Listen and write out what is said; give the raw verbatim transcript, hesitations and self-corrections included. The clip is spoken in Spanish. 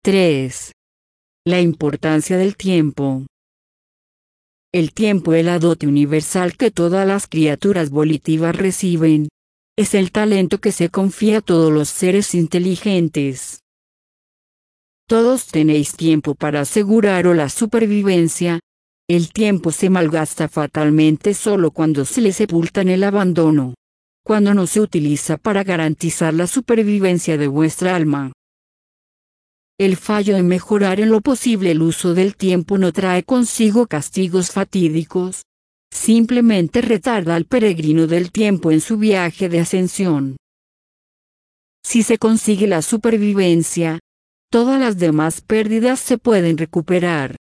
tres. La importancia del tiempo. El tiempo es la dote universal que todas las criaturas volitivas reciben. Es el talento que se confía a todos los seres inteligentes. Todos tenéis tiempo para aseguraros la supervivencia. El tiempo se malgasta fatalmente solo cuando se le sepulta en el abandono. Cuando no se utiliza para garantizar la supervivencia de vuestra alma. El fallo en mejorar en lo posible el uso del tiempo no trae consigo castigos fatídicos. Simplemente retarda al peregrino del tiempo en su viaje de ascensión. Si se consigue la supervivencia, todas las demás pérdidas se pueden recuperar.